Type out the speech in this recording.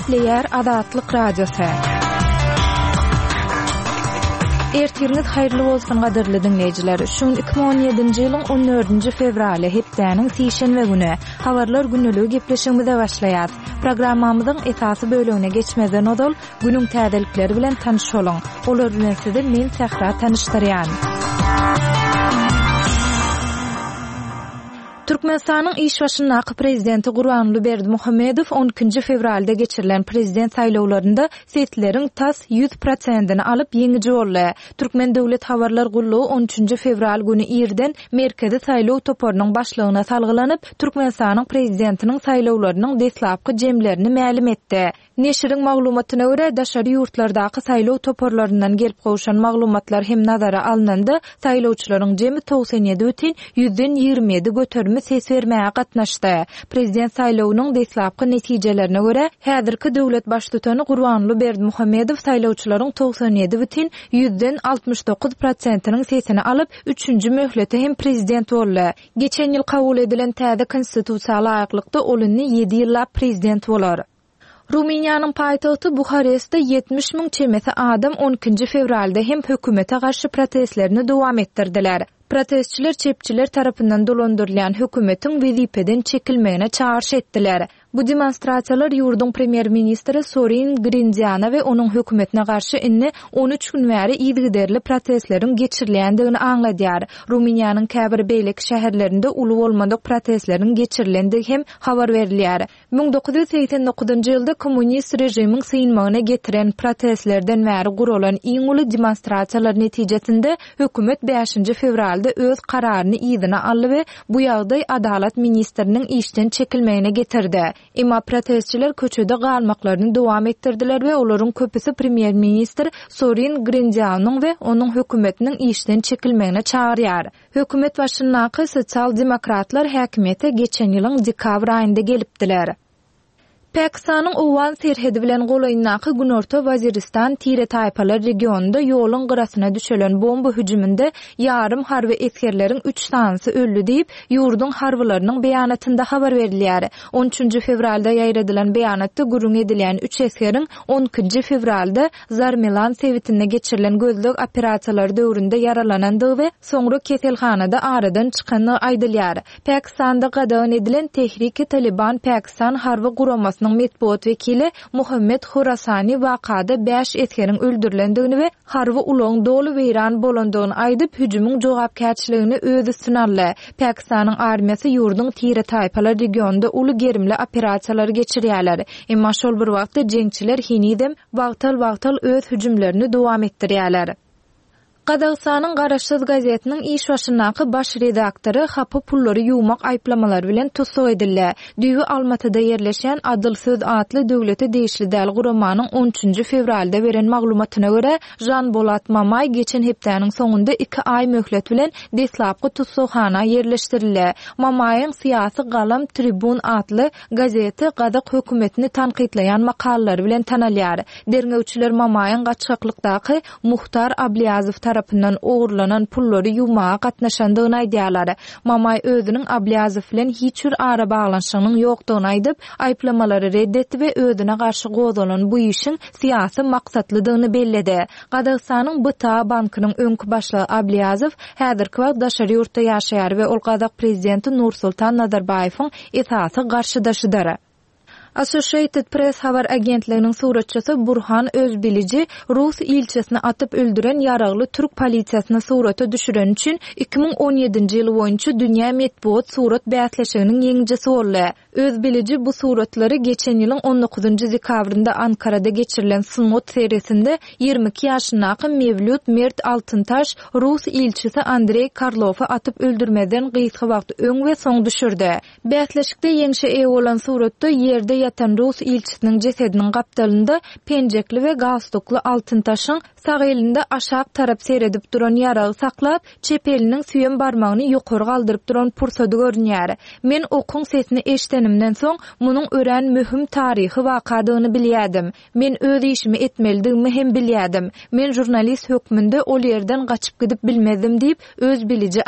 Gepleýär Azatlyk Radiosu. Ertiriniz haýrly bolsun gaderli dinleýijiler. Şun 2017-nji ýylyň 14-nji fevraly hepdeniň sişenbe güni habarlar günnüligi gepleşigimize başlaýar. Programmamyzyň esasy bölümine geçmeden odal günüň täzelikleri bilen tanışolyň. Olar bilen sizi men Sahra tanışdyrýan. Türkmenistanyň işbaşynyň prezidenti Gurbanguly Berdimuhammedow 12-nji fevralda geçirilen prezident saýlawlarynda setleriň tas 100%-ni alyp ýeňiji boldy. Türkmen Döwlet Habarlar Gullugy 13-nji fevral güni ýerden merkezi saýlaw toparynyň başlygyna salgylanyp Türkmenistanyň prezidentiniň saýlawlarynyň deslapky jemlerini ma'lum etdi. Neşiriň maglumatyna görä daşary ýurtlardaky saýlaw toparlaryndan gelip gowşan maglumatlar hem nazara alynanda saýlawçylaryň jemi 97,127 göterme ses vermäge gatnaşdy. Prezident saýlawynyň deslapky netijelerine görä häzirki döwlet başlygyny Gurbanguly Berdimuhammedow saýlawçylaryň 97,69%-nyň sesini alyp 3-nji möhlete hem prezident boldy. Geçen ýyl kabul edilen täze konstitusiýal aýaklykda oluny 7 ýylla prezident bolar. Ruminiýanyň paýtagty Buharestde 70.000 çemesi adam 12-nji fevralda hem hökümete garşy protestlerini dowam etdirdiler. Protestçiler çepçiler tarapyndan dolandyrılan hökümetiň wezipeden çekilmegine çağrış etdiler. Bu demonstrasiýalar ýurduň premier ministri Sorin Grinziana we onuň hökümetine garşy inni 13 gün bäri ýygyderli protestleriň geçirilendigini aňladýar. Ruminiýanyň käbir beýleki şäherlerinde uly bolmadyk protestleriň geçirilendigi hem habar berilýär. 1989-njy ýylda kommunist rejimiň synmagyna getiren protestlerden bäri guralan iň uly demonstrasiýalar netijesinde hökümet 5-nji fevralda öz kararyny ýygyna aldy we bu ýagdaý adalet ministriniň işden çekilmegine getirdi. Emma protestçiler köçede galmaklaryny dowam etdirdiler we olaryň köpüsi premier ministr Sorin Grinziananyň we onuň hökümetiniň işden çekilmegine çağırýar. Hökümet başlygyny sosial demokratlar häkimete geçen ýylyň dekabr aýynda gelipdiler. Pakistanyň Owan serhedi bilen golaýyndaky Günorta Waziristan Tire taýpalar regionunda ýoluň gyrasyna düşelen bomba hüjüminde ýarym harby eskerleriň 3 sanyny öldü diýip ýurduň harbylarynyň beýanatynda habar berilýär. 13-nji fevralda ýaýradylan beýanatda gurrun edilen 3 eskeriň 12-nji fevralda Zarmelan sewitinde geçirilen gözlük operasiýalary döwründe yaralanandygy we soňra keselhanada aradan çykany aýdylýar. Pakistanda gadagyn edilen Tehrik-i Taliban Pakistan harby guramasy metbuat vekili Muhammed Khurasani wakada 5 eskeriň öldürilendigini we harby ulan dolu weýran bolandygyny aýdyp hüjümüň jogapkärçiligini öz üstüne aldy. Pakistanyň armiýasy ýurduň Tire taýpalar regionunda uly gerimli operasiýalary geçirýärler. Emma şol bir wagtda jeňçiler hinidem wagtal öz hüjümlerini dowam etdirýärler. Qazaqstanyň Garaşsyz gazetiniň işbaşynyň baş redaktory hapy pullary ýuwmak aýplamalary bilen tutsak edildi. Düýbi Almatyda ýerleşen Adil Söz adly döwlete değişli däl guramanyň 13-nji fevralda beren maglumatyna görä Jan Bolat Mamay geçen hepdeniň soňunda 2 aý möhlet bilen deslapky tutsakhana ýerleşdirildi. Mamaýyň syýasy galam Tribun adly gazeti Gazak hökümetini tanqidleýän makalary bilen tanalýar. Derňewçiler Mamaýyň gaçaklykdaky Muhtar Abliýazow tarapyndan ogurlanan pullary ýuwmaga gatnaşandygyny aýdýarlar. Mamay özüniň Abliýazow bilen hiç bir ara baglanşygynyň ýokdugyny aýdyp, aýplamalary reddetdi we özüne garşy gozalan bu işiň syýasy maksatlydygyny belledi. Qazaqstanyň BTA bankynyň öňkü başlygy Abliýazow häzirki wagt daşary ýurtda ýaşaýar we ol Gazak prezidenti Nursultan Nazarbayewiň esasy garşydaşydyr. Associated Press habar agentliginiň suratçysy Burhan Özbilici Rus ilçesini atyp öldüren ýaragly Türk polisiýasyna surata düşüren üçin 2017-nji ýyl boýunça dünýä metbuat surat bäsleşiginiň ýeňjisi boldy. Özbilici bu suratlary geçen ýylyň 19-njy dekabrynda Ankarada geçirilen Smot serisinde 22 ýaşyndaky Mevlut Mert Altıntaş Rus ilçesi Andrey Karlowy atyp öldürmeden gysga wagt öň we soň düşürdi. Bäsleşikde ýeňşe eý bolan suratda ýerde ýatan Rus ilçisiniň jesediniň gapdalynda penjekli we galstukly Altıntaşyň sag elinde aşak tarap seredip duran ýaragy saklap, çep eliniň süýen barmagyny ýokary galdyryp duran pursady görünýär. Men okuň sesini eşdenimden soň munyň ören möhüm taryhy wakadygyny bilýärdim. Men öz işimi etmelidigimi hem bilýärdim. Men jurnalist hökmünde ol ýerden gaçyp gidip bilmezdim diýip Özbilici